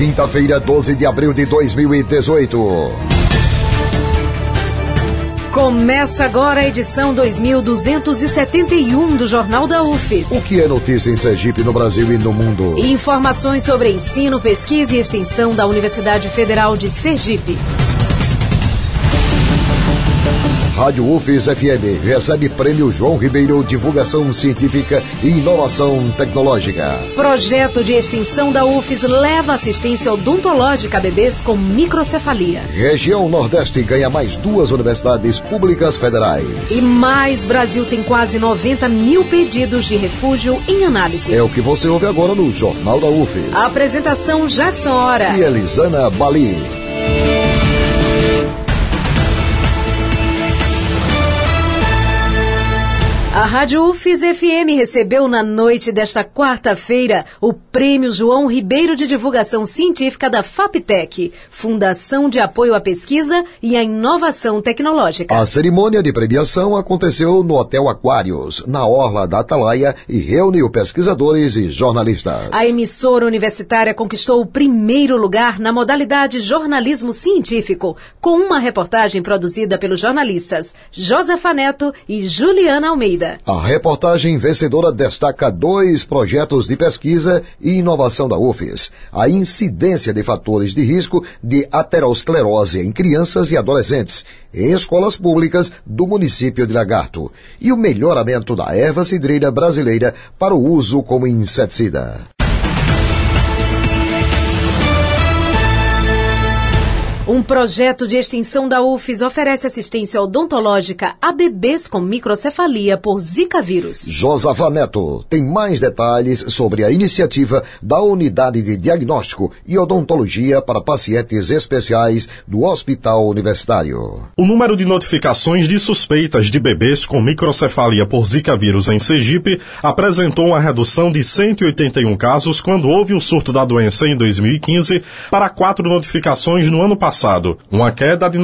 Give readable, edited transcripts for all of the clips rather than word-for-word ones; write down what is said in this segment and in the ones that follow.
quinta-feira, 12 de abril de 2018. Começa agora a edição 2271 do Jornal da UFES. O que é notícia em Sergipe, no Brasil e no mundo? Informações sobre ensino, pesquisa e extensão da Universidade Federal de Sergipe. Rádio UFES FM recebe Prêmio João Ribeiro Divulgação Científica e Inovação Tecnológica. Projeto de extensão da UFES leva assistência odontológica a bebês com microcefalia. Região Nordeste ganha mais 2 universidades públicas federais. E Mais Brasil tem quase 90 mil pedidos de refúgio em análise. É o que você ouve agora no Jornal da UFES. A apresentação Jackson Hora e Elisana Bali. A Rádio UFES FM recebeu na noite desta quarta-feira o Prêmio João Ribeiro de Divulgação Científica da FAPTEC, Fundação de Apoio à Pesquisa e à Inovação Tecnológica. A cerimônia de premiação aconteceu no Hotel Aquários, na Orla da Atalaia, e reuniu pesquisadores e jornalistas. A emissora universitária conquistou o primeiro lugar na modalidade jornalismo científico, com uma reportagem produzida pelos jornalistas Josefa Neto e Juliana Almeida. A reportagem vencedora destaca 2 projetos de pesquisa e inovação da UFES: a incidência de fatores de risco de aterosclerose em crianças e adolescentes em escolas públicas do município de Lagarto e o melhoramento da erva cidreira brasileira para o uso como inseticida. Um projeto de extensão da UFES oferece assistência odontológica a bebês com microcefalia por Zika vírus. Josafa Neto tem mais detalhes sobre a iniciativa da Unidade de Diagnóstico e Odontologia para Pacientes Especiais do Hospital Universitário. O número de notificações de suspeitas de bebês com microcefalia por Zika vírus em Sergipe apresentou uma redução de 181 casos quando houve o surto da doença em 2015 para 4 notificações no ano passado, uma queda de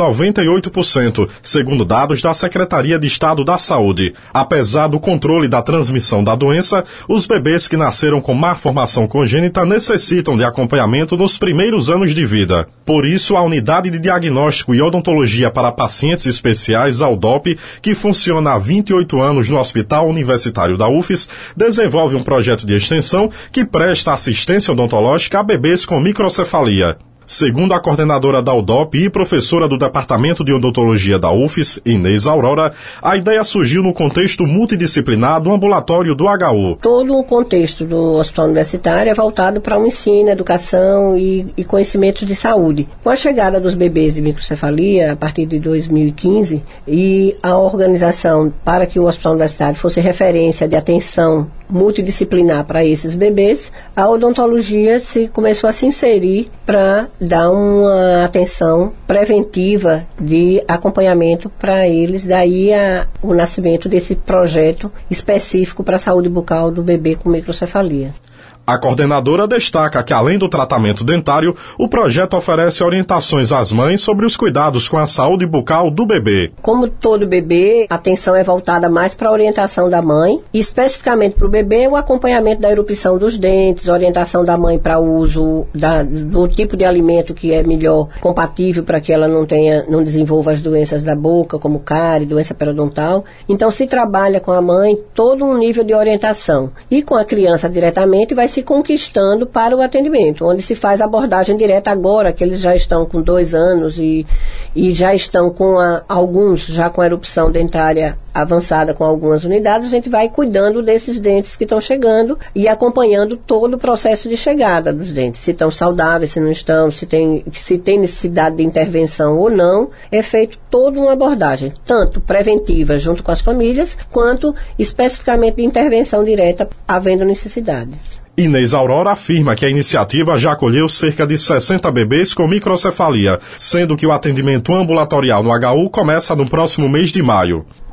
98%, segundo dados da Secretaria de Estado da Saúde. Apesar do controle da transmissão da doença, os bebês que nasceram com má formação congênita necessitam de acompanhamento nos primeiros anos de vida. Por isso, a Unidade de Diagnóstico e Odontologia para Pacientes Especiais, a UDOP, que funciona há 28 anos no Hospital Universitário da UFES, desenvolve um projeto de extensão que presta assistência odontológica a bebês com microcefalia. Segundo a coordenadora da UDOP e professora do Departamento de Odontologia da UFES, Inês Aurora, a ideia surgiu no contexto multidisciplinar do ambulatório do HU. Todo o contexto do hospital universitário é voltado para o ensino, educação e conhecimentos de saúde. Com a chegada dos bebês de microcefalia, a partir de 2015, e a organização para que o hospital universitário fosse referência de atenção multidisciplinar para esses bebês, a odontologia começou a se inserir para dar uma atenção preventiva de acompanhamento para eles, daí o nascimento desse projeto específico para a saúde bucal do bebê com microcefalia. A coordenadora destaca que, além do tratamento dentário, o projeto oferece orientações às mães sobre os cuidados com a saúde bucal do bebê. Como todo bebê, a atenção é voltada mais para a orientação da mãe, e especificamente para o bebê, o acompanhamento da erupção dos dentes, orientação da mãe para o uso do tipo de alimento que é melhor compatível para que ela não desenvolva as doenças da boca, como cárie, doença periodontal. Então, se trabalha com a mãe todo um nível de orientação. E com a criança diretamente vai se conquistando para o atendimento, onde se faz abordagem direta agora, que eles já estão com 2 anos e já estão com alguns já com a erupção dentária avançada com algumas unidades, a gente vai cuidando desses dentes que estão chegando e acompanhando todo o processo de chegada dos dentes, se estão saudáveis, se não estão, se tem necessidade de intervenção ou não. É feito toda uma abordagem, tanto preventiva junto com as famílias, quanto especificamente de intervenção direta, havendo necessidade. Inês Aurora afirma que a iniciativa já acolheu cerca de 60 bebês com microcefalia, sendo que o atendimento ambulatorial no HU começa no próximo mês de maio.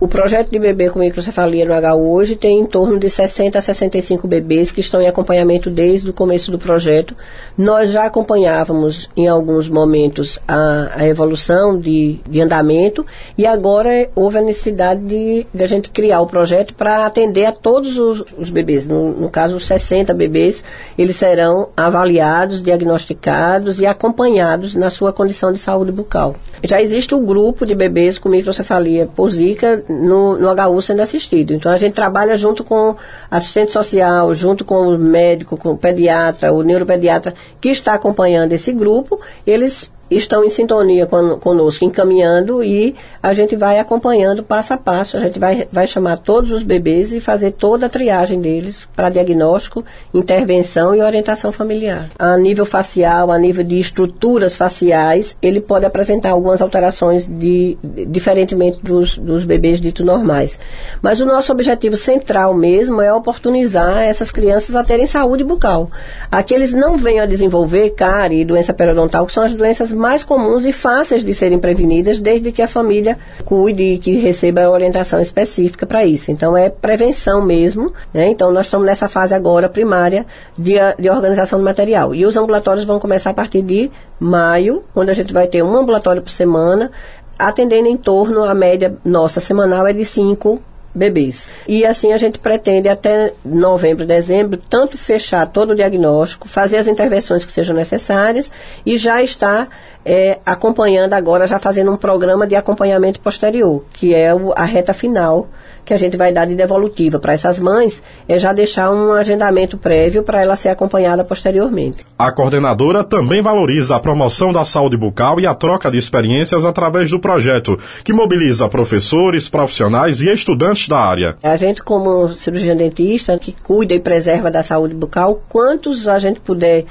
O projeto de bebê com microcefalia no HU hoje tem em torno de 60 a 65 bebês que estão em acompanhamento desde o começo do projeto. Nós já acompanhávamos em alguns momentos a evolução de andamento e agora houve a necessidade de a gente criar o projeto para atender a todos os bebês. No caso, os 60 bebês, eles serão avaliados, diagnosticados e acompanhados na sua condição de saúde bucal. Já existe um grupo de bebês com microcefalia por Zika no HU sendo assistido. Então, a gente trabalha junto com assistente social, junto com o médico, com o pediatra, o neuropediatra, que está acompanhando esse grupo. Eles estão em sintonia conosco, encaminhando, e a gente vai acompanhando passo a passo. A gente vai chamar todos os bebês e fazer toda a triagem deles para diagnóstico, intervenção e orientação familiar. A nível facial, a nível de estruturas faciais, ele pode apresentar algumas alterações diferentemente dos bebês ditos normais. Mas o nosso objetivo central mesmo é oportunizar essas crianças a terem saúde bucal. Aqueles não venham a desenvolver cárie e doença periodontal, que são as doenças mais comuns e fáceis de serem prevenidas, desde que a família cuide e que receba a orientação específica para isso. Então, é prevenção mesmo, né? Então, nós estamos nessa fase agora primária de organização do material. E os ambulatórios vão começar a partir de maio, quando a gente vai ter um ambulatório por semana, atendendo em torno, a média nossa semanal é de 5 bebês. E assim a gente pretende até novembro, dezembro, tanto fechar todo o diagnóstico, fazer as intervenções que sejam necessárias e já está acompanhando agora, já fazendo um programa de acompanhamento posterior, que é a reta final que a gente vai dar de devolutiva para essas mães, já deixar um agendamento prévio para ela ser acompanhada posteriormente. A coordenadora também valoriza a promoção da saúde bucal e a troca de experiências através do projeto, que mobiliza professores, profissionais e estudantes da área. A gente, como cirurgião dentista, que cuida e preserva da saúde bucal, quantos a gente puder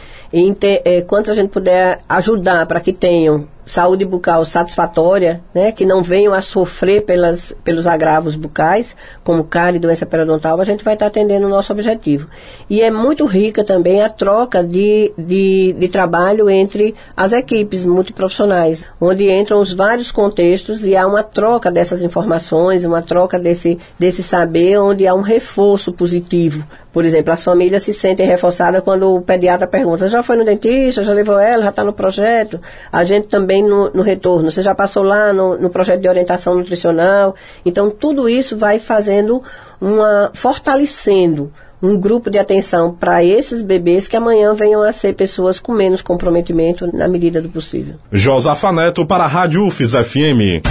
ajudar para que tenham saúde bucal satisfatória, né, que não venham a sofrer pelos agravos bucais, como cárie e doença periodontal, a gente vai estar atendendo o nosso objetivo. E é muito rica também a troca de trabalho entre as equipes multiprofissionais, onde entram os vários contextos e há uma troca dessas informações, uma troca desse saber, onde há um reforço positivo. Por exemplo, as famílias se sentem reforçadas quando o pediatra pergunta: já foi no dentista, já levou ela, já está no projeto? A gente também no retorno, você já passou lá no projeto de orientação nutricional? Então, tudo isso vai fortalecendo um grupo de atenção para esses bebês que amanhã venham a ser pessoas com menos comprometimento na medida do possível. Josafa Neto para a Rádio UFES FM.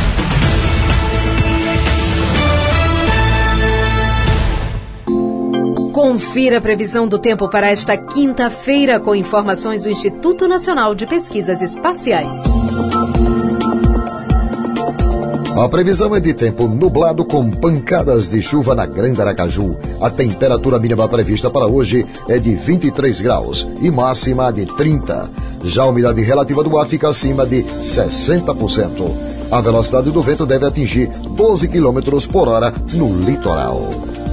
Confira a previsão do tempo para esta quinta-feira com informações do Instituto Nacional de Pesquisas Espaciais. A previsão é de tempo nublado com pancadas de chuva na Grande Aracaju. A temperatura mínima prevista para hoje é de 23 graus e máxima de 30. Já a umidade relativa do ar fica acima de 60%. A velocidade do vento deve atingir 12 km por hora no litoral.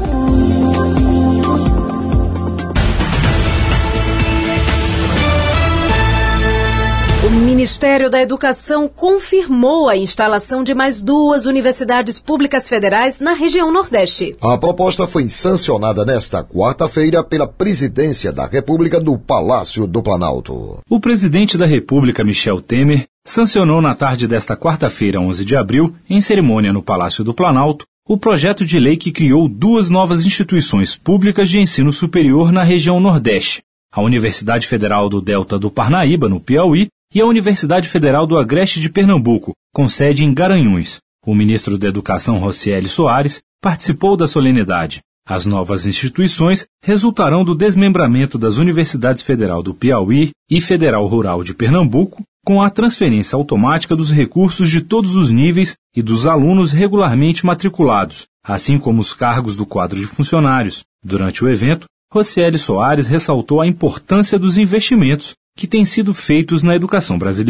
O Ministério da Educação confirmou a instalação de mais 2 universidades públicas federais na região Nordeste. A proposta foi sancionada nesta quarta-feira pela Presidência da República no Palácio do Planalto. O presidente da República, Michel Temer, sancionou na tarde desta quarta-feira, 11 de abril, em cerimônia no Palácio do Planalto, o projeto de lei que criou 2 novas instituições públicas de ensino superior na região Nordeste: a Universidade Federal do Delta do Parnaíba, no Piauí, e a Universidade Federal do Agreste de Pernambuco, com sede em Garanhuns. O ministro da Educação, Rocieli Soares, participou da solenidade. As novas instituições resultarão do desmembramento das Universidades Federal do Piauí e Federal Rural de Pernambuco, com a transferência automática dos recursos de todos os níveis e dos alunos regularmente matriculados, assim como os cargos do quadro de funcionários. Durante o evento, Rocieli Soares ressaltou a importância dos investimentos que têm sido feitos na educação brasileira.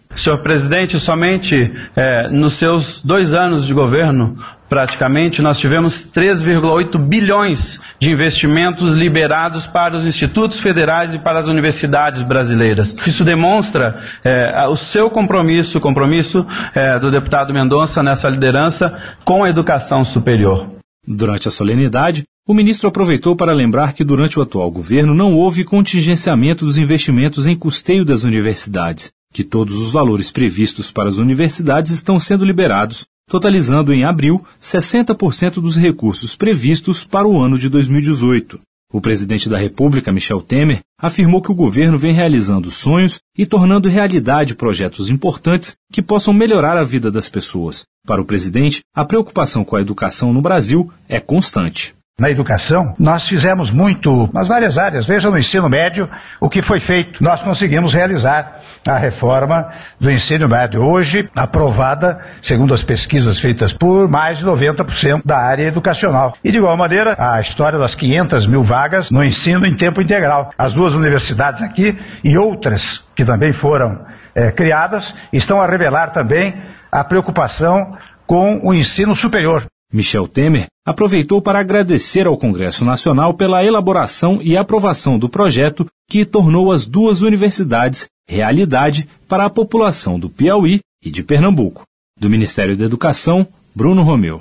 Senhor presidente, somente nos seus 2 anos de governo, praticamente, nós tivemos 3,8 bilhões de investimentos liberados para os institutos federais e para as universidades brasileiras. Isso demonstra o seu compromisso, o compromisso do deputado Mendonça nessa liderança com a educação superior. Durante a solenidade, o ministro aproveitou para lembrar que durante o atual governo não houve contingenciamento dos investimentos em custeio das universidades, que todos os valores previstos para as universidades estão sendo liberados, totalizando em abril 60% dos recursos previstos para o ano de 2018. O presidente da República, Michel Temer, afirmou que o governo vem realizando sonhos e tornando realidade projetos importantes que possam melhorar a vida das pessoas. Para o presidente, a preocupação com a educação no Brasil é constante. Na educação, nós fizemos muito nas várias áreas. Veja no ensino médio o que foi feito. Nós conseguimos realizar a reforma do ensino médio, hoje aprovada, segundo as pesquisas feitas por mais de 90% da área educacional. E de igual maneira, a história das 500 mil vagas no ensino em tempo integral. As 2 universidades aqui e outras que também foram criadas estão a revelar também a preocupação com o ensino superior. Michel Temer aproveitou para agradecer ao Congresso Nacional pela elaboração e aprovação do projeto que tornou as 2 universidades realidade para a população do Piauí e de Pernambuco. Do Ministério da Educação, Bruno Romeu.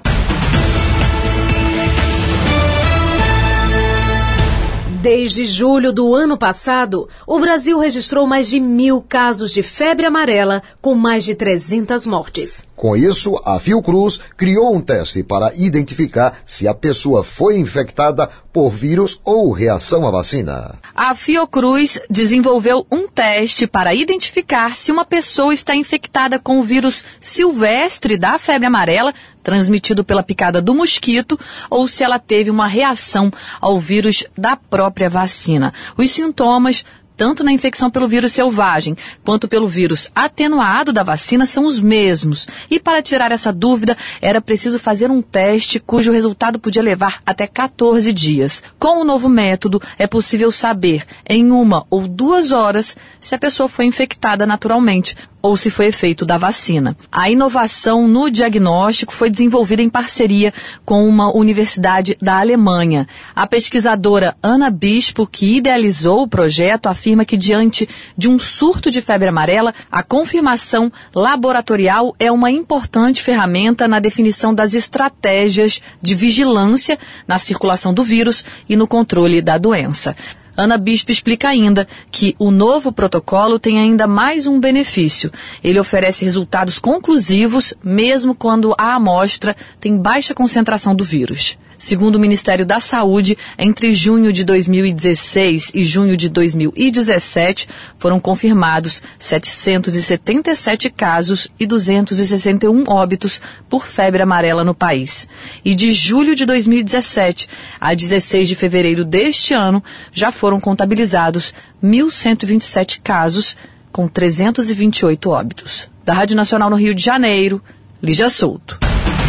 Desde julho do ano passado, o Brasil registrou mais de 1.000 casos de febre amarela, com mais de 300 mortes. Com isso, a Fiocruz criou um teste para identificar se a pessoa foi infectada por vírus ou reação à vacina. A Fiocruz desenvolveu um teste para identificar se uma pessoa está infectada com o vírus silvestre da febre amarela, transmitido pela picada do mosquito, ou se ela teve uma reação ao vírus da própria vacina. Os sintomas, tanto na infecção pelo vírus selvagem quanto pelo vírus atenuado da vacina, são os mesmos. E para tirar essa dúvida, era preciso fazer um teste cujo resultado podia levar até 14 dias. Com o novo método, é possível saber em 1 ou 2 horas se a pessoa foi infectada naturalmente ou se foi efeito da vacina. A inovação no diagnóstico foi desenvolvida em parceria com uma universidade da Alemanha. A pesquisadora Ana Bispo, que idealizou o projeto, afirma que diante de um surto de febre amarela, a confirmação laboratorial é uma importante ferramenta na definição das estratégias de vigilância na circulação do vírus e no controle da doença. Ana Bispo explica ainda que o novo protocolo tem ainda mais um benefício. Ele oferece resultados conclusivos, mesmo quando a amostra tem baixa concentração do vírus. Segundo o Ministério da Saúde, entre junho de 2016 e junho de 2017, foram confirmados 777 casos e 261 óbitos por febre amarela no país. E de julho de 2017 a 16 de fevereiro deste ano, já foram contabilizados 1.127 casos, com 328 óbitos. Da Rádio Nacional no Rio de Janeiro, Lígia Souto.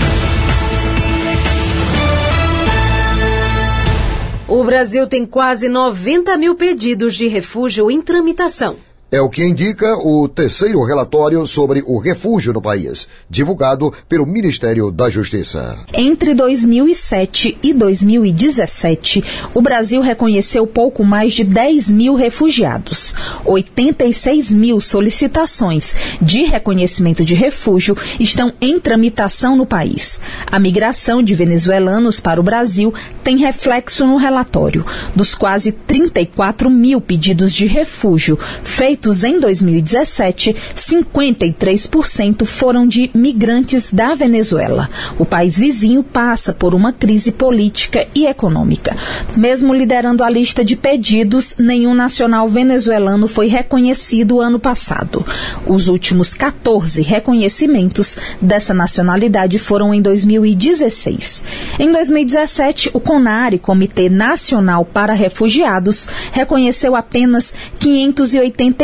O Brasil tem quase 90 mil pedidos de refúgio em tramitação. É o que indica o 3º relatório sobre o refúgio no país, divulgado pelo Ministério da Justiça. Entre 2007 e 2017, o Brasil reconheceu pouco mais de 10 mil refugiados. 86 mil solicitações de reconhecimento de refúgio estão em tramitação no país. A migração de venezuelanos para o Brasil tem reflexo no relatório. Dos quase 34 mil pedidos de refúgio feitos em 2017, 53% foram de migrantes da Venezuela. O país vizinho passa por uma crise política e econômica. Mesmo liderando a lista de pedidos, nenhum nacional venezuelano foi reconhecido ano passado. Os últimos 14 reconhecimentos dessa nacionalidade foram em 2016. Em 2017, o CONARE, Comitê Nacional para Refugiados, reconheceu apenas 585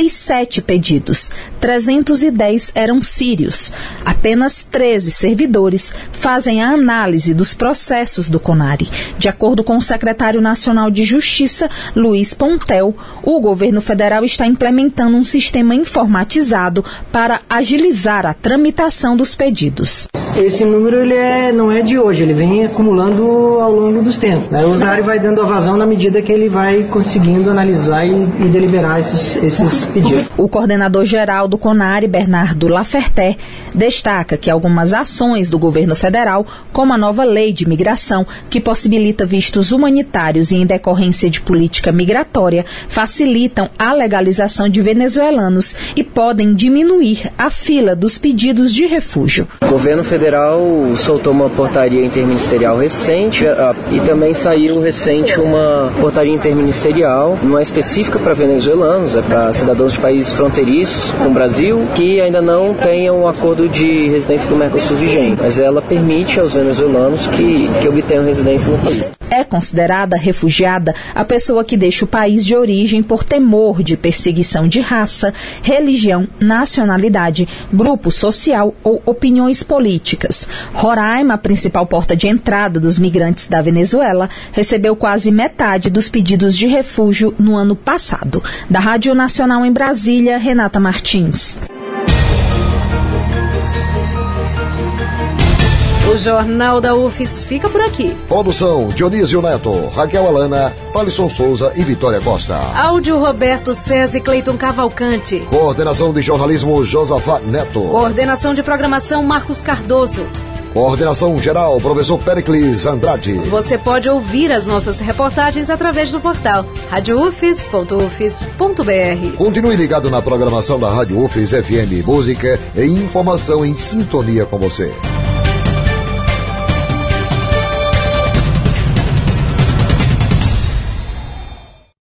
87 pedidos, 310 eram sírios. Apenas 13 servidores fazem a análise dos processos do CONARE. De acordo com o secretário nacional de Justiça, Luiz Pontel, o governo federal está implementando um sistema informatizado para agilizar a tramitação dos pedidos. Esse número não é de hoje, ele vem acumulando ao longo dos tempos. O CONARE vai dando a vazão na medida que ele vai conseguindo analisar e deliberar esses pedidos. O coordenador-geral do CONARE, Bernardo Laferté, destaca que algumas ações do governo federal, como a nova lei de migração, que possibilita vistos humanitários e em decorrência de política migratória, facilitam a legalização de venezuelanos e podem diminuir a fila dos pedidos de refúgio. O governo federal soltou uma portaria interministerial recente e também saiu recente uma portaria interministerial, não é específica para venezuelanos, é para cidadãos de países fronteiriços com o Brasil que ainda não tenham um acordo de residência do Mercosul vigente, mas ela permite aos venezuelanos que obtenham residência no país. É considerada refugiada a pessoa que deixa o país de origem por temor de perseguição de raça, religião, nacionalidade, grupo social ou opiniões políticas. Roraima, a principal porta de entrada dos migrantes da Venezuela, recebeu quase metade dos pedidos de refúgio no ano passado. Da Rádio Nacional em Brasília, Renata Martins. O Jornal da UFES fica por aqui. Produção: Dionísio Neto, Raquel Alana, Alisson Souza e Vitória Costa. Áudio: Roberto César e Cleiton Cavalcante. Coordenação de jornalismo: Josafá Neto. Coordenação de programação: Marcos Cardoso. Coordenação geral: Professor Pericles Andrade. Você pode ouvir as nossas reportagens através do portal radioufes.ufes.br. Continue ligado na programação da Rádio UFES FM, música e informação em sintonia com você.